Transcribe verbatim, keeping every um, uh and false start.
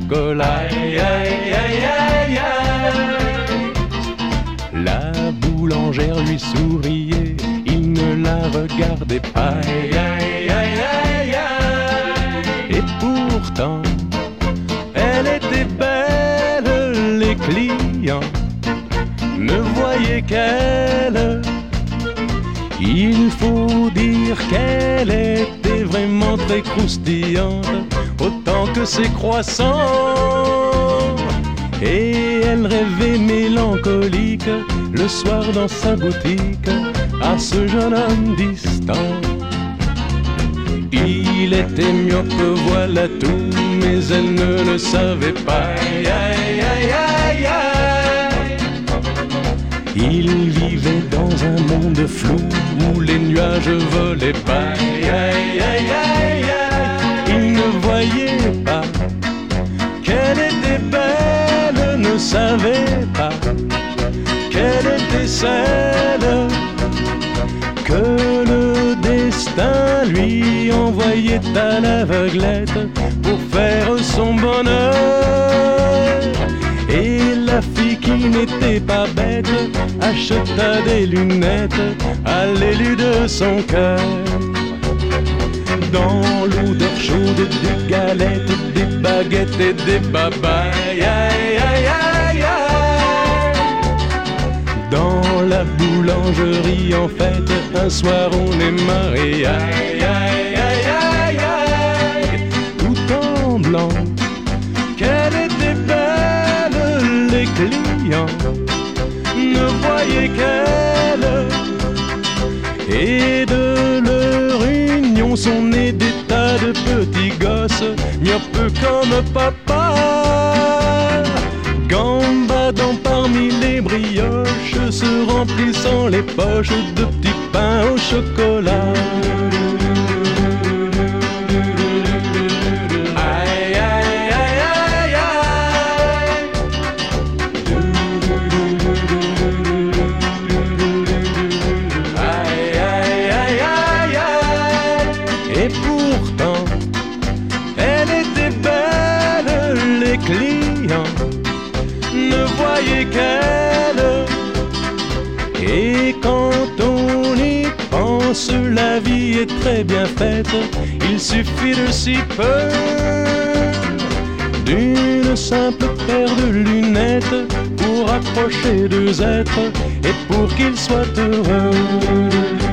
chocolat. Aïe, aïe, aïe, aïe, aïe. La boulangère lui souriait, il ne la regardait pas. Aïe, aïe, aïe, aïe, aïe. Et pourtant, elle était belle, les clients ne voyaient qu'elle. Il faut dire qu'elle était vraiment très croustillante, autant que ses croissants. Et elle rêvait mélancolique le soir dans sa boutique à ce jeune homme distant. Il était myope, voilà tout, mais elle ne le savait pas. Aïe, aïe, aïe, aïe, aïe. Il vivait dans un monde flou où les nuages volaient pas. Aïe, aïe, aïe, aïe, aïe. Il ne voyait pas qu'elle était belle, ne savait pas qu'elle était celle que le destin lui envoyait à l'aveuglette pour faire son bonheur. Et la fille qui n'était pas bête acheta des lunettes à l'élu de son cœur. Dans l'odeur chaude des galettes, des baguettes et des babayes. Aïe, aïe, aïe, aïe. Dans la boulangerie en fête, un soir on est mariés. Aïe, aïe, aïe, aïe, aïe. Tout en blanc, qu'elle était belle, les clients ne voyaient qu'elle. Et de leur union sont nés des tas de petits gosses, myopes comme papa, gambadant parmi les brioches, se remplissant les poches de petits pains au chocolat. Aïe, aïe, aïe, aïe, aïe. Aïe, aïe, aïe, aïe, aïe. Et pourtant, elle était belle, les clients ne voyaient qu'elle. Et quand on y pense, la vie est très bien faite. Il suffit de si peu, d'une simple paire de lunettes pour accrocher deux êtres et pour qu'ils soient heureux.